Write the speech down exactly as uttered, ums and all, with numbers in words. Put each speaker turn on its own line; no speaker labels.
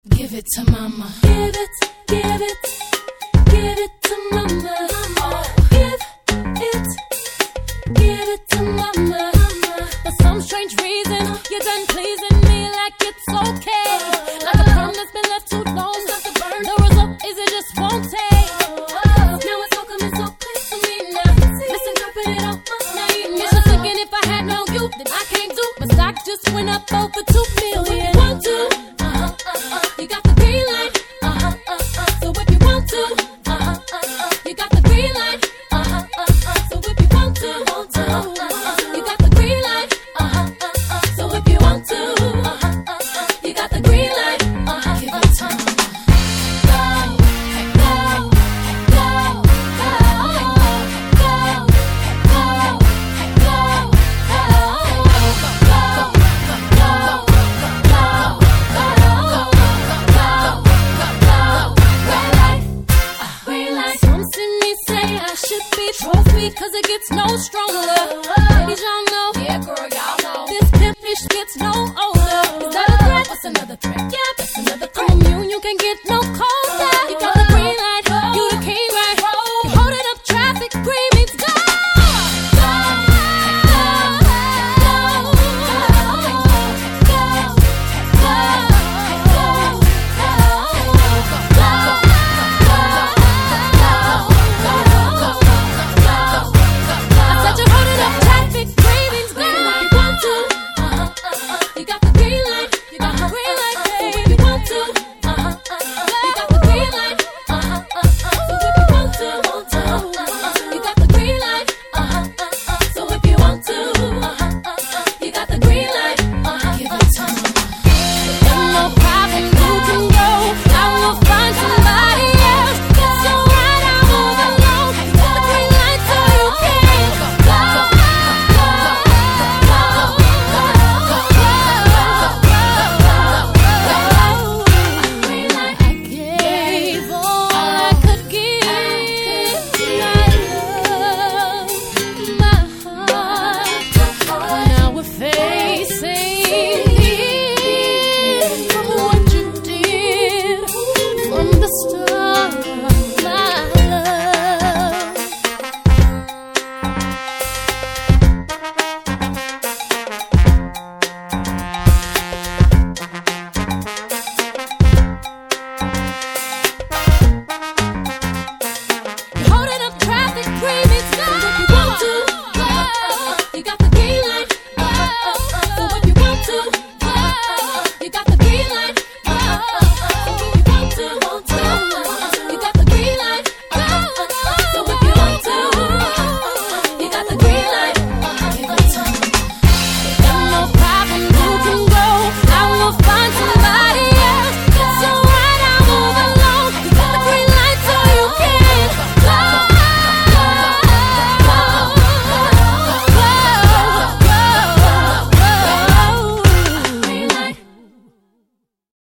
Give it to mama. Give it, give it, give it to mama. Oh, give it, give it to mama. For some strange reason, you're done pleasing me like it's okay. Like a crumb that's been left too long, got to burn. The result is it just won't take. Now it's all coming so clear to me now. Misinterpret it all must not eat now. Just thinking if I had no you, then I can't do. My stock just went up over two million. One, two. You got the green light, uh-huh, uh-uh. So if you want to, uh-huh, uh-uh. You got the green light, uh-huh, uh-uh. So if you want to, uh-huh, uh-uh. You got the green light, uh-huh, uh-uh. So if you want to, uh-huh, uh-uh. You got the green light, uh-huh, give it to mama. Trophy, cause it gets no stronger. Ladies, y'all know